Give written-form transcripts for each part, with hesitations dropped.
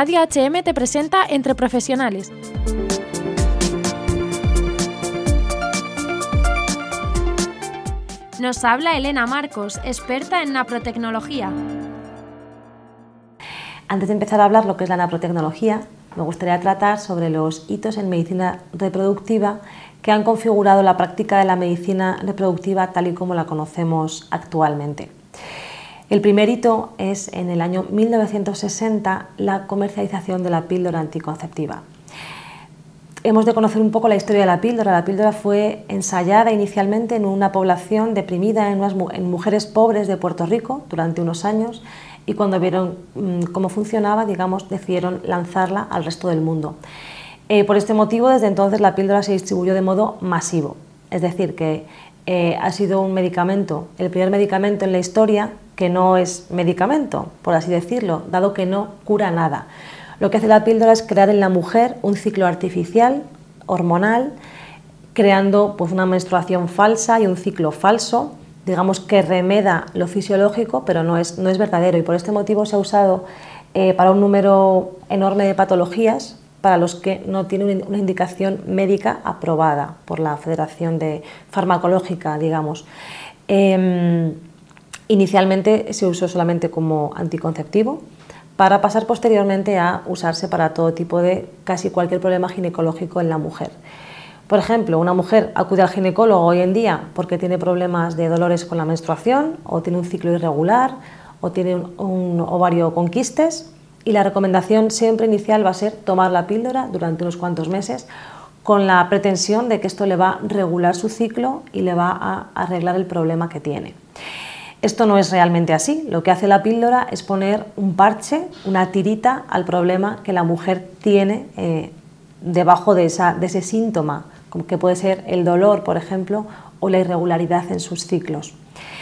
Radio HM te presenta Entre Profesionales. Nos habla Elena Marcos, experta en naprotecnología. Antes de empezar a hablar lo que es la naprotecnología, me gustaría tratar sobre los hitos en medicina reproductiva que han configurado la práctica de la medicina reproductiva tal y como la conocemos actualmente. El primer hito es en el año 1960 la comercialización de la píldora anticonceptiva. Hemos de conocer un poco la historia de la píldora. La píldora fue ensayada inicialmente en una población deprimida, en mujeres pobres de Puerto Rico durante unos años, y cuando vieron cómo funcionaba, decidieron lanzarla al resto del mundo. Por este motivo, desde entonces la píldora se distribuyó de modo masivo, es decir, que ha sido un medicamento, el primer medicamento en la historia que no es medicamento, por así decirlo, dado que no cura nada. Lo que hace la píldora es crear en la mujer un ciclo artificial, hormonal, creando una menstruación falsa y un ciclo falso, que remeda lo fisiológico, pero no es verdadero, y por este motivo se ha usado para un número enorme de patologías para los que no tienen una indicación médica aprobada por la Federación Farmacológica, Inicialmente se usó solamente como anticonceptivo, para pasar posteriormente a usarse para todo tipo de casi cualquier problema ginecológico en la mujer. Por ejemplo, una mujer acude al ginecólogo hoy en día porque tiene problemas de dolores con la menstruación, o tiene un ciclo irregular, o tiene un ovario con quistes, y la recomendación siempre inicial va a ser tomar la píldora durante unos cuantos meses, con la pretensión de que esto le va a regular su ciclo y le va a arreglar el problema que tiene. Esto no es realmente así. Lo que hace la píldora es poner un parche, una tirita al problema que la mujer tiene debajo de ese síntoma, como que puede ser el dolor, por ejemplo, o la irregularidad en sus ciclos.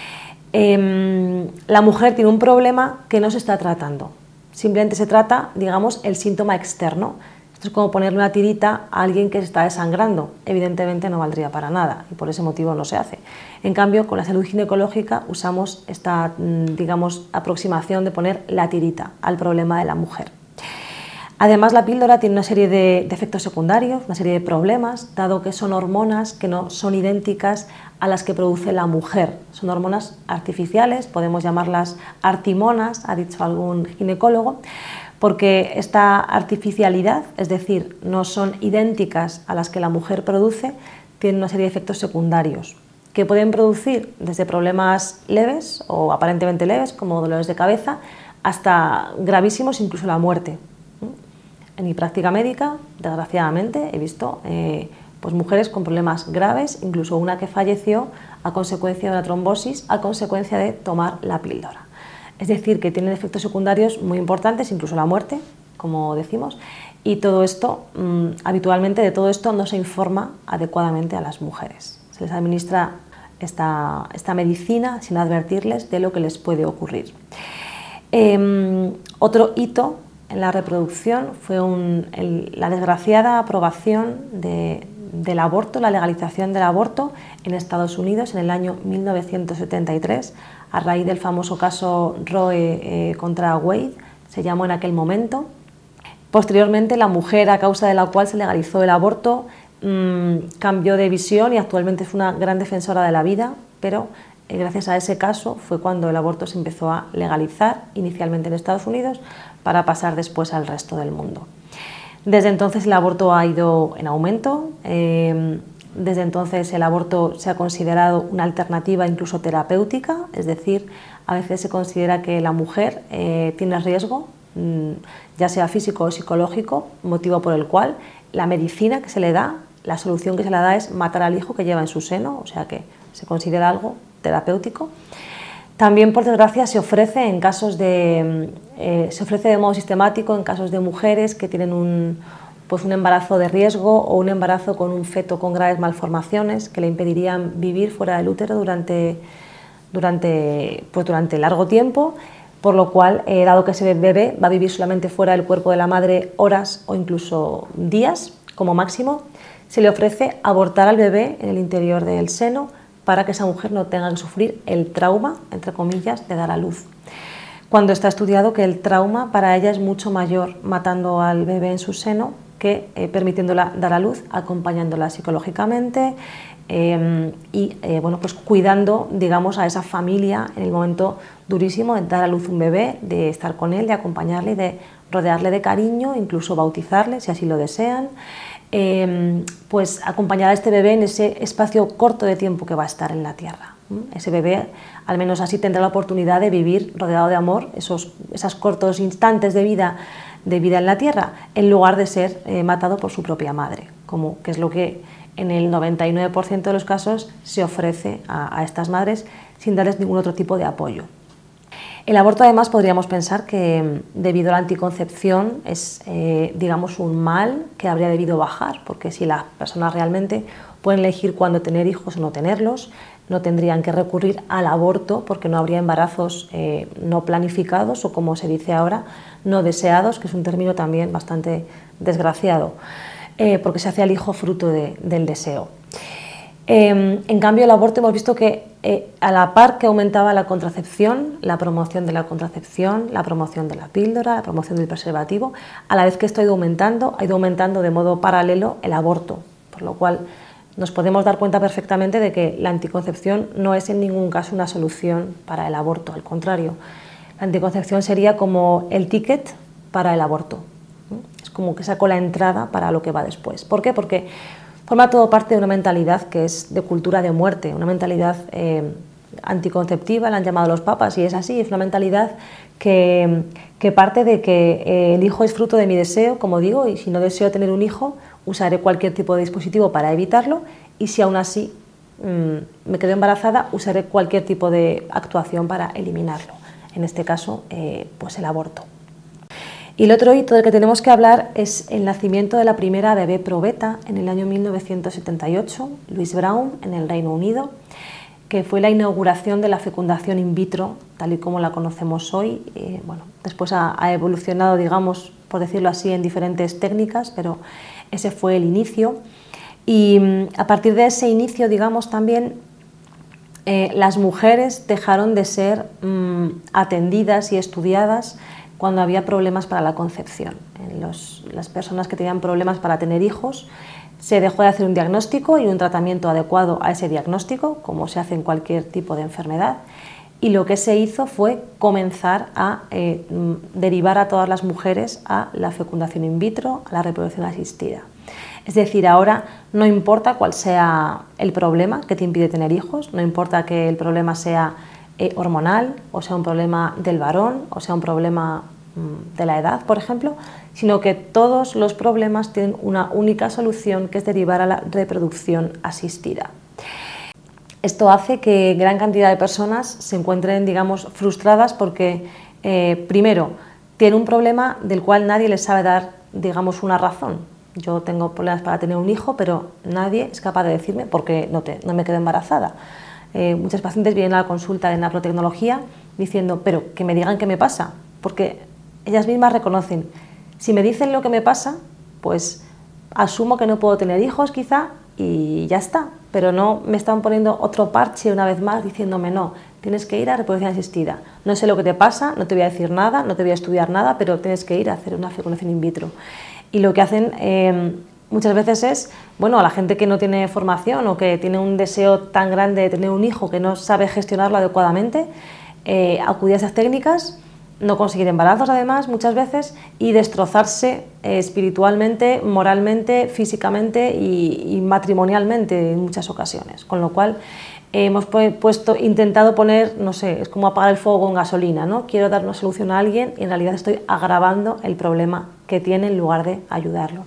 La mujer tiene un problema que no se está tratando. Simplemente se trata, el síntoma externo. Esto es como ponerle una tirita a alguien que se está desangrando. Evidentemente no valdría para nada y por ese motivo no se hace. En cambio, con la salud ginecológica usamos esta, aproximación de poner la tirita al problema de la mujer. Además, la píldora tiene una serie de efectos secundarios, una serie de problemas, dado que son hormonas que no son idénticas a las que produce la mujer. Son hormonas artificiales, podemos llamarlas artimonas, ha dicho algún ginecólogo, porque esta artificialidad, es decir, no son idénticas a las que la mujer produce, tienen una serie de efectos secundarios que pueden producir desde problemas leves o aparentemente leves, como dolores de cabeza, hasta gravísimos, incluso la muerte. En mi práctica médica, desgraciadamente, he visto mujeres con problemas graves, incluso una que falleció a consecuencia de una trombosis, a consecuencia de tomar la píldora. Es decir, que tienen efectos secundarios muy importantes, incluso la muerte, como decimos, y todo esto, habitualmente de todo esto no se informa adecuadamente a las mujeres. Se les administra esta medicina sin advertirles de lo que les puede ocurrir. Otro hito en la reproducción fue la desgraciada aprobación del aborto, la legalización del aborto en Estados Unidos en el año 1973, a raíz del famoso caso Roe contra Wade, se llamó en aquel momento. Posteriormente, la mujer a causa de la cual se legalizó el aborto cambió de visión y actualmente es una gran defensora de la vida, pero gracias a ese caso fue cuando el aborto se empezó a legalizar, inicialmente en Estados Unidos, para pasar después al resto del mundo. Desde entonces el aborto ha ido en aumento. Desde entonces el aborto se ha considerado una alternativa incluso terapéutica, es decir, a veces se considera que la mujer tiene riesgo, ya sea físico o psicológico, motivo por el cual la medicina que se le da, la solución que se le da es matar al hijo que lleva en su seno, o sea que se considera algo terapéutico. También, por desgracia, se ofrece de modo sistemático en casos de mujeres que tienen un embarazo de riesgo o un embarazo con un feto con graves malformaciones que le impedirían vivir fuera del útero durante largo tiempo, por lo cual, dado que ese bebé va a vivir solamente fuera del cuerpo de la madre horas o incluso días como máximo, se le ofrece abortar al bebé en el interior del seno para que esa mujer no tenga que sufrir el trauma, entre comillas, de dar a luz. cuando está estudiado que el trauma para ella es mucho mayor matando al bebé en su seno que permitiéndola dar a luz, acompañándola psicológicamente pues cuidando, digamos, a esa familia en el momento durísimo de dar a luz un bebé, de estar con él, de acompañarle, de rodearle de cariño, incluso bautizarle si así lo desean, pues acompañar a este bebé en ese espacio corto de tiempo que va a estar en la tierra. Ese bebé, al menos así, tendrá la oportunidad de vivir rodeado de amor, esos cortos instantes de vida en la tierra, en lugar de ser matado por su propia madre, que es lo que en el 99% de los casos se ofrece a estas madres sin darles ningún otro tipo de apoyo. El aborto, además, podríamos pensar que debido a la anticoncepción es, digamos, un mal que habría debido bajar, porque si las personas realmente pueden elegir cuándo tener hijos o no tenerlos, no tendrían que recurrir al aborto porque no habría embarazos no planificados o, como se dice ahora, no deseados, que es un término también bastante desgraciado, porque se hace al hijo fruto del deseo. En cambio, el aborto hemos visto que a la par que aumentaba la contracepción, la promoción de la contracepción, la promoción de la píldora, la promoción del preservativo, a la vez que esto ha ido aumentando de modo paralelo el aborto, por lo cual nos podemos dar cuenta perfectamente de que la anticoncepción no es en ningún caso una solución para el aborto, al contrario. La anticoncepción sería como el ticket para el aborto, es como que sacó la entrada para lo que va después. ¿Por qué? Porque forma todo parte de una mentalidad que es de cultura de muerte, una mentalidad anticonceptiva, la han llamado los papas, y es así, es una mentalidad que parte de que el hijo es fruto de mi deseo, como digo, y si no deseo tener un hijo, usaré cualquier tipo de dispositivo para evitarlo, y si aún así me quedo embarazada, usaré cualquier tipo de actuación para eliminarlo, en este caso, pues el aborto. Y el otro hito del que tenemos que hablar es el nacimiento de la primera bebé probeta en el año 1978, Louise Brown, en el Reino Unido, que fue la inauguración de la fecundación in vitro, tal y como la conocemos hoy. Después ha evolucionado, digamos, por decirlo así, en diferentes técnicas, pero ese fue el inicio. Y a partir de ese inicio, digamos, también las mujeres dejaron de ser atendidas y estudiadas cuando había problemas para la concepción. En las personas que tenían problemas para tener hijos, se dejó de hacer un diagnóstico y un tratamiento adecuado a ese diagnóstico, como se hace en cualquier tipo de enfermedad, y lo que se hizo fue comenzar a derivar a todas las mujeres a la fecundación in vitro, a la reproducción asistida. Es decir, ahora no importa cuál sea el problema que te impide tener hijos, no importa que el problema sea hormonal, o sea un problema del varón, o sea un problema de la edad, por ejemplo, sino que todos los problemas tienen una única solución, que es derivar a la reproducción asistida. Esto hace que gran cantidad de personas se encuentren, digamos, frustradas porque, primero, tienen un problema del cual nadie les sabe dar, digamos, una razón. Yo tengo problemas para tener un hijo, pero nadie es capaz de decirme por qué no me quedo embarazada. Muchas pacientes vienen a la consulta de naprotecnología diciendo, pero que me digan qué me pasa, porque ellas mismas reconocen, si me dicen lo que me pasa, pues asumo que no puedo tener hijos quizá y ya está, pero no me están poniendo otro parche una vez más diciéndome, no, tienes que ir a reproducción asistida, no sé lo que te pasa, no te voy a decir nada, no te voy a estudiar nada, pero tienes que ir a hacer una fecundación in vitro. Y lo que hacen muchas veces es, a la gente que no tiene formación o que tiene un deseo tan grande de tener un hijo que no sabe gestionarlo adecuadamente, acudir a esas técnicas, no conseguir embarazos además muchas veces y destrozarse espiritualmente, moralmente, físicamente y matrimonialmente en muchas ocasiones. Con lo cual hemos intentado poner, no sé, es como apagar el fuego con gasolina, ¿no? Quiero dar una solución a alguien y en realidad estoy agravando el problema que tiene en lugar de ayudarlo.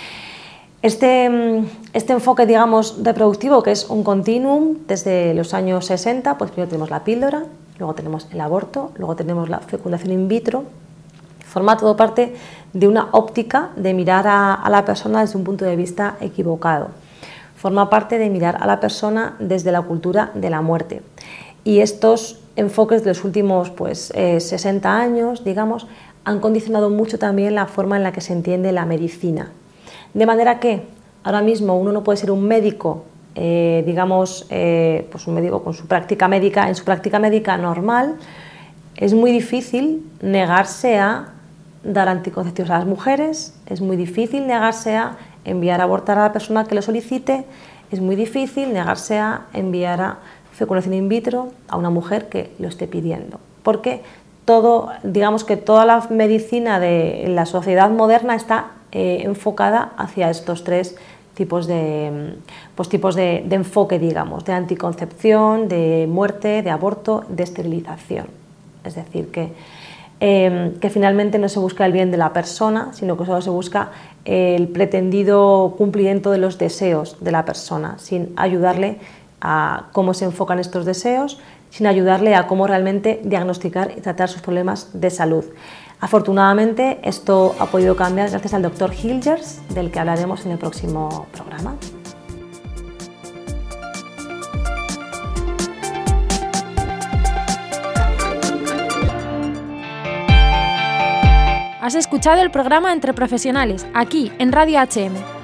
Este enfoque, digamos, reproductivo, que es un continuum desde los años 60, pues primero tenemos la píldora, luego tenemos el aborto, luego tenemos la fecundación in vitro, forma todo parte de una óptica de mirar a la persona desde un punto de vista equivocado, forma parte de mirar a la persona desde la cultura de la muerte. Y estos enfoques de los últimos 60 años, digamos, han condicionado mucho también la forma en la que se entiende la medicina. De manera que ahora mismo uno no puede ser un médico, un médico con su práctica médica, en su práctica médica normal, Es muy difícil negarse a dar anticonceptivos a las mujeres, es muy difícil negarse a enviar a abortar a la persona que lo solicite, es muy difícil negarse a enviar a fecundación in vitro a una mujer que lo esté pidiendo, porque digamos que toda la medicina de la sociedad moderna está enfocada hacia estos tres tipos de enfoque, digamos, de anticoncepción, de muerte, de aborto, de esterilización. Es decir, que finalmente no se busca el bien de la persona, sino que solo se busca el pretendido cumplimiento de los deseos de la persona, sin ayudarle a cómo se enfocan estos deseos, sin ayudarle a cómo realmente diagnosticar y tratar sus problemas de salud. Afortunadamente, esto ha podido cambiar gracias al Dr. Hilgers, del que hablaremos en el próximo programa. Has escuchado el programa Entre Profesionales, aquí en Radio HM.